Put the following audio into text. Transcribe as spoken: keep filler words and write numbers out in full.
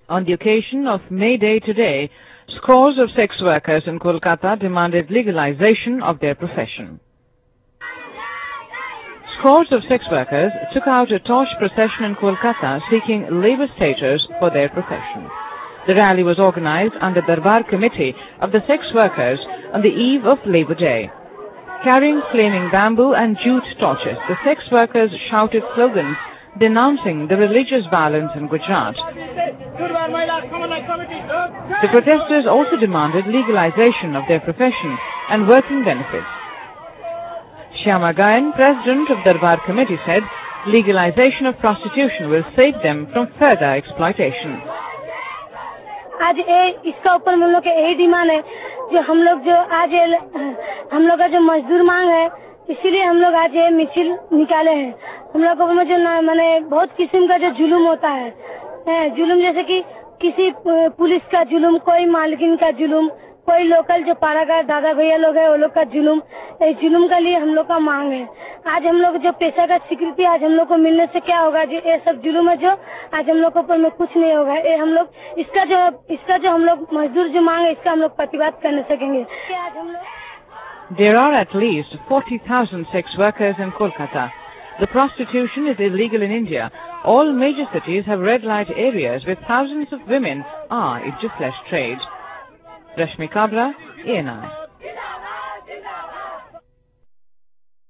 On the occasion of May Day today, scores of sex workers in Kolkata demanded legalization of their profession. Scores of sex workers took out a torch procession in Kolkata seeking labour status for their profession. The rally was organized under Darbar Committee of the sex workers on the eve of Labour Day. Carrying flaming bamboo and jute torches, the sex workers shouted slogans denouncing the religious violence in Gujarat. The protesters also demanded legalization of their profession and working benefits. Shyama Gayan, president of Darbar Committee, said legalization of prostitution will save them from further exploitation. आज ये इसका ऊपर हम लोग के यही demand है जो हम लोग जो आज हम लोग का जो मजदूर मांग है, इसीलिए हम लोग आज ये मिছিল निकाले हैं। हम लोगों में जो माने बहुत किस्म का जो जुल्म होता है, जुल्म जैसे कि किसी पुलिस का जुल्म, कोई मालकिन का जुल्म, कोई लोकल जो पारा का दादा भैया लोग है वो लोग का जुल्म, इस जुल्म का लिए हम लोग का मांग है। आज हम लोग जो पेशा का स्वीकृति आज हम लोग को मिलने से क्या होगा, जो ये सब जुल्म है जो आज हम लोग को ऊपर में कुछ नहीं होगा। ये हम लोग इसका जो इसका जो हम लोग मजदूर जो मांग है इसका हम लोग प्रतिवाद करने सकेंगे। आज हम लोग There are at least forty thousand sex workers in Kolkata. The prostitution is illegal in India. All major cities have red light areas where thousands of women are into flesh trade. Rashmi Kabra, A N I.